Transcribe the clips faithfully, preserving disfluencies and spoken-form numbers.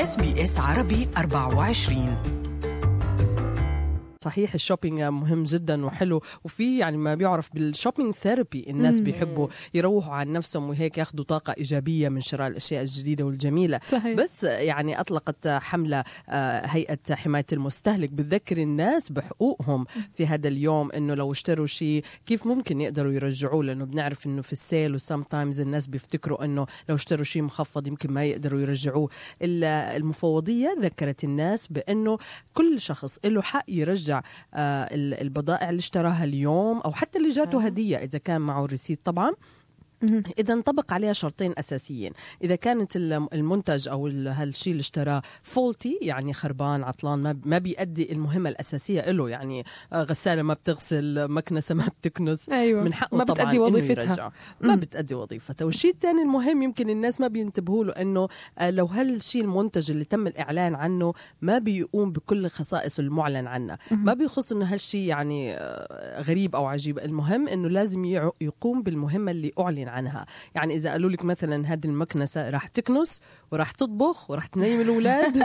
إس بي إس عربي أربعة وعشرين. صحيح الشوبينج مهم جدا وحلو، وفي يعني ما بيعرف بالشوبينج ثيرابي. الناس بيحبوا يروحوا عن نفسهم وهيك ياخدوا طاقة إيجابية من شراء الأشياء الجديدة والجميلة. صحيح. بس يعني أطلقت حملة هيئة حماية المستهلك بتذكر الناس بحقوقهم في هذا اليوم، إنه لو اشتروا شيء كيف ممكن يقدروا يرجعوه، لأنه بنعرف إنه في السيل وسامتايمز الناس بيفتكروا إنه لو اشتروا شيء مخفض يمكن ما يقدروا يرجعوه. المفوضية ذكرت الناس بأنه كل شخص له حق يرجع البضائع اللي اشتراها اليوم أو حتى اللي جاته هدية إذا كان معه ريسيت طبعا، إذا انطبق عليها شرطين أساسيين. إذا كانت المنتج أو هالشيء اللي اشتراه فولتي، يعني خربان عطلان ما بيأدي المهمة الأساسية له، يعني غسالة ما بتغسل، مكنسة ما بتكنس، أيوة. من حقه ما طبعا بتأدي وظيفتها، ما بتأدي وظيفتها. والشيء الثاني المهم يمكن الناس ما بينتبهوا له، إنه لو هالشيء المنتج اللي تم الإعلان عنه ما بيقوم بكل خصائص المعلن عنه، ما بيخص إنه هالشيء يعني غريب أو عجيب. المهم إنه لازم يقوم بالمهمة اللي أعلن عنها. يعني إذا قالوا لك مثلا هذه المكنسة راح تكنس وراح تطبخ وراح تنيم الأولاد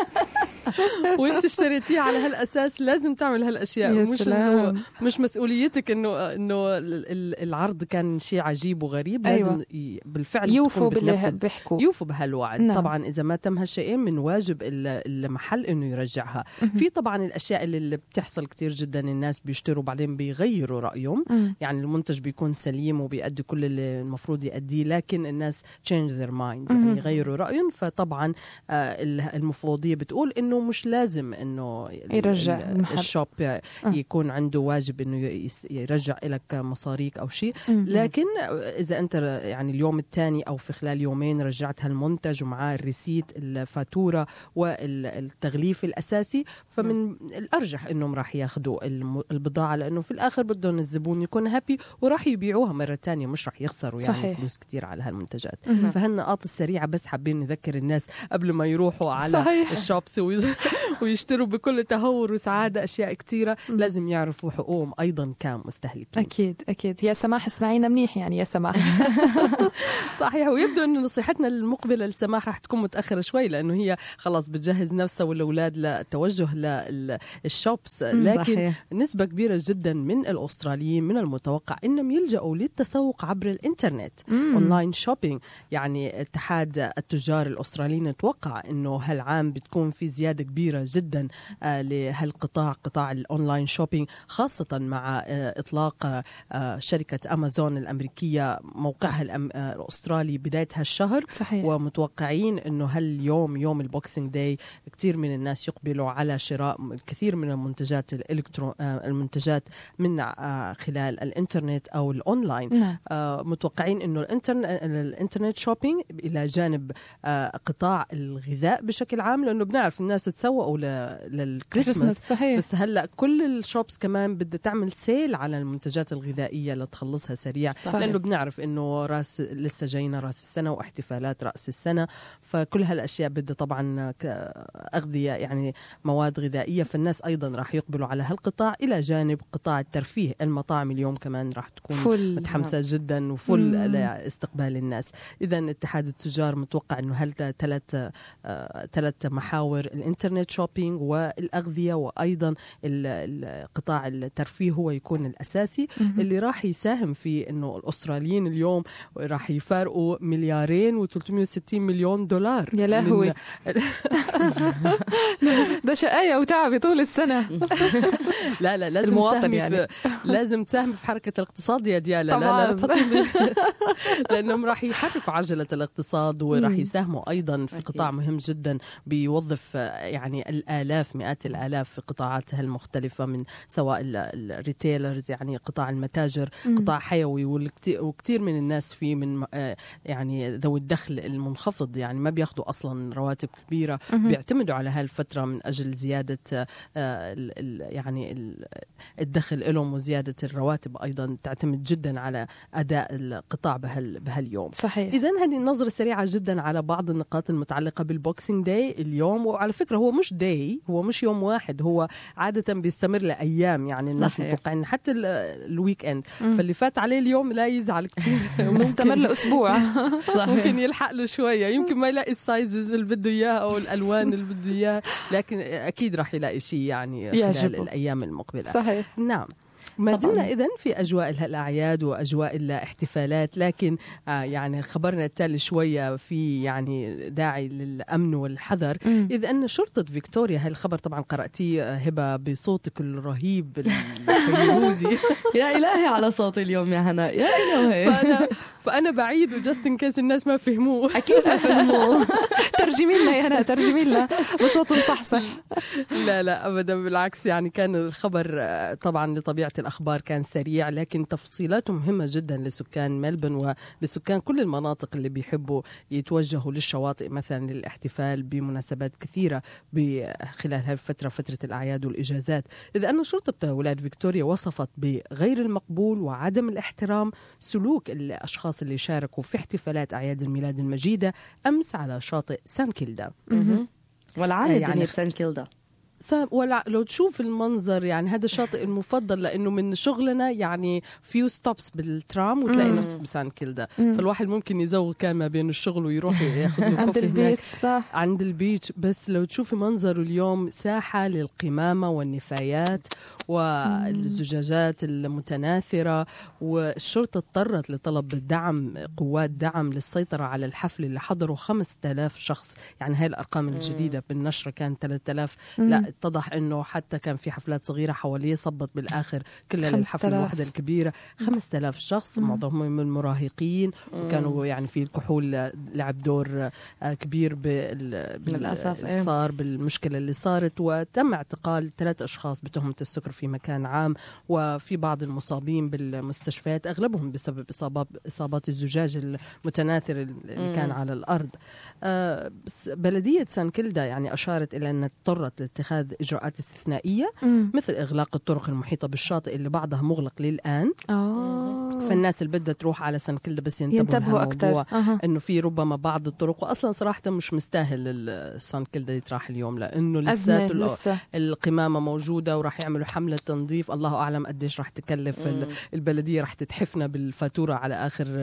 وانت اشتريتيه على هالأساس، لازم تعمل هالأشياء. مش إنه مش مسؤوليتك إنه إنه العرض كان شيء عجيب وغريب. أيوة. لازم بالفعل يوفوا باللي بيحكوا، يوفوا بهالوعد. نعم. طبعا إذا ما تم هالشيئين من واجب المحل إنه يرجعها. في طبعا الأشياء اللي بتحصل كتير جدا، الناس بيشتروا بعدين بيغيروا رأيهم. م. يعني المنتج بيكون سليم وبيأدي كل اللي المفروض يأديه، لكن الناس change their minds، يعني يغيروا رأيهم. فطبعا المفوضية بتقول إنه مش لازم إنه يرجع الشوب يكون عنده واجب إنه يرجع لك مصاريك أو شيء، لكن إذا أنت يعني اليوم الثاني أو في خلال يومين رجعت هالمنتج ومعاه الريسيت الفاتورة والتغليف الأساسي، فمن الأرجح إنهم راح ياخدوا البضاعة، لأنه في الآخر بدهم الزبون يكون هابي وراح يبيعوها مرة تانية، مش راح يخسروا يعني صحيح. فلوس كتير على هالمنتجات. فهالنقاط السريعة بس حابين نذكر الناس قبل ما يروحوا على صحيح. الشوبس ويشتروا بكل تهور وسعادة أشياء كتيرة، لازم يعرفوا حقوقهم أيضا كمستهلكين. أكيد أكيد. يا سماح اسمعينا منيح يعني يا سماح. صحيح. ويبدو أن نصيحتنا المقبلة للسماح راح تكون متأخرة شوي، لأنه هي خلاص بتجهز نفسها والأولاد للتوجه للشوبس، لكن صحيح. نسبة كبيرة جدا من الأستراليين من المتوقع أنهم يلجأوا للتسوق عبر الإنترنت، أونلاين شوبينج. يعني اتحاد التجار الأستراليين اتوقع أنه هالعام بتكون في زيادة كبيرة جدا لهالقطاع، قطاع الأونلاين شوبينج، خاصة مع إطلاق شركة أمازون الأمريكية موقعها الأسترالي بداية هالشهر. صحيح. ومتوقعين أنه هاليوم يوم البوكسينج داي كتير من الناس يقبلوا على شراء الكثير من المنتجات الإلكترو المنتجات من خلال الإنترنت أو الأونلاين. نعم. متوقعين أنه الإنترنت شوبينج إلى جانب قطاع الغذاء بشكل عام، لأنه بنعرف الناس تسوقوا للكريسماس، بس هلأ كل الشوبس كمان بدها تعمل سيل على المنتجات الغذائية لتخلصها سريع. صحيح. لأنه بنعرف أنه راس لسه جاينا راس السنة واحتفالات رأس السنة، فكل هالأشياء بدها طبعا أغذية يعني مواد غذائية، فالناس أيضا راح يقبلوا على هالقطاع إلى جانب قطاع الترفيه. المطاعم اليوم كمان راح تكون متحمسة جدا وفل لاستقبال الناس. إذا اتحاد التجار متوقع أنه هل ثلاث ثلاث محاور، الإنترنت شوبينج والأغذية وأيضا القطاع الترفيه هو يكون الأساسي اللي راح يساهم في أنه الأستراليين اليوم راح يفارقوا مليارين وثلاثمية وستين مليون دولار. يا لهوي. ده شقاية وتعبي طول السنة. لا لا لازم تساهمي يعني. في لازم تساهمي في حركة الاقتصاد يا ديالا. لا لا لأنهم راح يحركوا عجلة الاقتصاد وراح يساهموا أيضا في قطاع مهم جدا بيوظف يعني الآلاف مئات الآلاف في قطاعاتها المختلفة، من سواء الريتيلرز يعني قطاع المتاجر، قطاع حيوي، وكتير من الناس فيه من يعني ذوي الدخل المنخفض، يعني ما بياخدوا أصلا رواتب كبيرة، بيعتمدوا على هالفترة من أجل أجل زيادة يعني الدخل لهم وزيادة الرواتب أيضا تعتمد جدا على أداء القطاع بهاليوم. صحيح. إذن هذه النظرة سريعة جدا على بعض النقاط المتعلقة بالبوكسينج داي اليوم. وعلى فكرة هو مش داي، هو مش يوم واحد، هو عادة بيستمر لأيام، يعني الناس متوقعين حتى الويك اند، فاللي فات عليه اليوم لا يزعل كتير مستمر لأسبوع ممكن يلحق له شوية، يمكن ما يلاقي السايزز اللي بده إياه أو الألوان اللي بده إياه، لكن أكيد راح يلاقي شيء يعني خلال يعجبه. الأيام المقبلة. صحيح. نعم. ما زلنا إذن في أجواء الأعياد وأجواء الاحتفالات، لكن آه يعني خبرنا التالي شوية في يعني داعي للأمن والحذر، إذ أن شرطة فيكتوريا، هالخبر طبعا قرأتيه هبة بصوتك الرهيب الفيروزي يا إلهي على صوتي اليوم يا هناء، يا إلهي. فأنا, فأنا بعيد وجاستن كيس الناس ما فهموه. أكيد ما فهموه. ترجمي لنا يا هناء، ترجمي لنا بصوت مصحصح. لا لا أبدا، بالعكس، يعني كان الخبر طبعا لطبيعة الأخبار كان سريع، لكن تفصيلاته مهمة جدا لسكان ملبن ولسكان كل المناطق اللي بيحبوا يتوجهوا للشواطئ مثلا للاحتفال بمناسبات كثيرة خلال هالفترة، فترة الأعياد والإجازات. إذا أن شرطة ولاية فيكتوريا وصفت بغير المقبول وعدم الاحترام سلوك الأشخاص اللي شاركوا في احتفالات أعياد الميلاد المجيدة أمس على شاطئ سان كيلدا. والعادة يعني في سان كيلدا ولا لو تشوف المنظر، يعني هذا الشاطئ المفضل لأنه من شغلنا يعني فيو ستوبس بالترام وتلاقي نفسك بسان كيلدا، فالواحد ممكن يزوغ كان ما بين الشغل ويروح ياخذ له عند البيتش. صح، عند البيتش. بس لو تشوفي منظره اليوم، ساحة للقمامة والنفايات والزجاجات المتناثرة، والشرطة اضطرت لطلب دعم، قوات دعم للسيطرة على الحفل اللي حضروا خمسة آلاف شخص. يعني هاي الأرقام الجديدة بالنشرة كان ثلاثة آلاف، لا اتضح انه حتى كان في حفلات صغيره حواليه صبت بالاخر كلها للحفله الواحده الكبيره. خمسة آلاف شخص، معظمهم من المراهقين، وكانوا يعني في الكحول لعب دور كبير بال صار بالمشكله اللي صارت. وتم اعتقال ثلاث اشخاص بتهمه السكر في مكان عام، وفي بعض المصابين بالمستشفيات اغلبهم بسبب اصابات اصابات الزجاج المتناثر اللي كان على الارض. آه بس بلديه سان كيلدا يعني اشارت الى ان اضطرت لاتخاذ إجراءات استثنائية مم. مثل إغلاق الطرق المحيطة بالشاطئ اللي بعضها مغلق للآن. أوه. فالناس اللي بدها تروح على سان كيلدا بس ينتبهوا أكثر أه. إنه في ربما بعض الطرق، وأصلا صراحة مش مستاهل سان كيلدا يتراح اليوم لأنه لسه القمامة موجودة وراح يعملوا حملة تنظيف. الله أعلم قديش راح تكلف مم. البلدية، راح تتحفنا بالفاتورة على آخر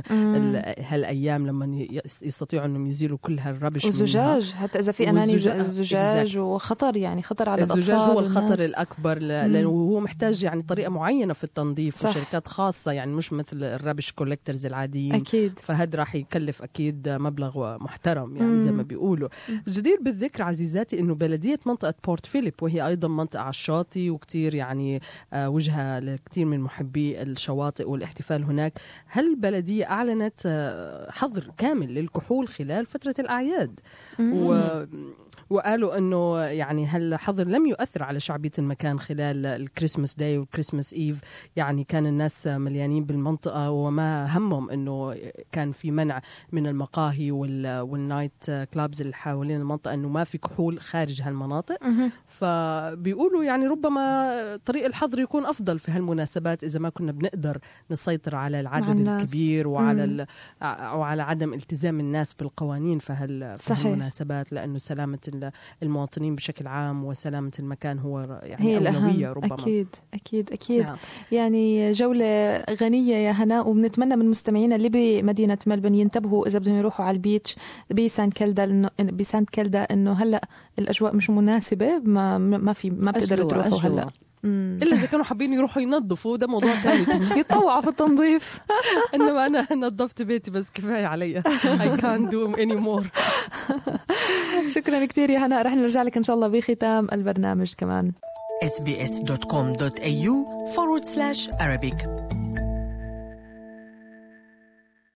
هالأيام لما يستطيعوا إنهم يزيلوا كل هالربش والزجاج، حتى إذا في أناني الزجاج وخطر، يعني خطر على الأطفال. الزجاج هو الخطر والناس. الأكبر، لأنه هو محتاج يعني طريقة معينة في التنظيف، وشركات خاصة، يعني مش مثل الرابش كولكترز العاديين. أكيد. فهد راح يكلف أكيد مبلغ محترم، يعني زي ما بيقولوا. جدير بالذكر عزيزاتي إنه بلدية منطقة بورت فيليب، وهي أيضا منطقة على الشاطئ وكتير يعني وجهة لكتير من محبي الشواطئ والاحتفال هناك، هالبلدية أعلنت حظر كامل للكحول خلال فترة الأعياد. و وقالوا أنه يعني هالحظر لم يؤثر على شعبية المكان خلال الكريسماس داي والكريسماس إيف. يعني كان الناس مليانين بالمنطقة، وما همهم أنه كان في منع من المقاهي والنايت كلابز اللي حوالين المنطقة أنه ما في كحول خارج هالمناطق. فبيقولوا يعني ربما طريق الحظر يكون أفضل في هالمناسبات إذا ما كنا بنقدر نسيطر على العدد الكبير وعلى وعلى عدم التزام الناس بالقوانين في هالمناسبات، لأنه سلامة المواطنين بشكل عام وسلامة المكان هو يعني هي أولوية ربما. أكيد أكيد أكيد. نعم. يعني جولة غنية يا هناء، وبنتمنى من مستمعينا اللي بمدينة ملبن ينتبهوا إذا بدهم يروحوا على البيتش بسان كيلدا، إنه بسان كيلدا إنه هلأ الأجواء مش مناسبة، ما ما في ما بتقدروا تروحوا هلأ إلا إذا كانوا حابين يروحوا ينظفوا، ده موضوع ثاني يتطوعوا في التنظيف. إنما أنا نظفت بيتي بس كفاية علي. I can't do anymore. شكرا كتير يا هناء، رح نرجع لك إن شاء الله بختام البرنامج كمان. إس بي إس دوت كوم دوت إيه يو forward slash Arabic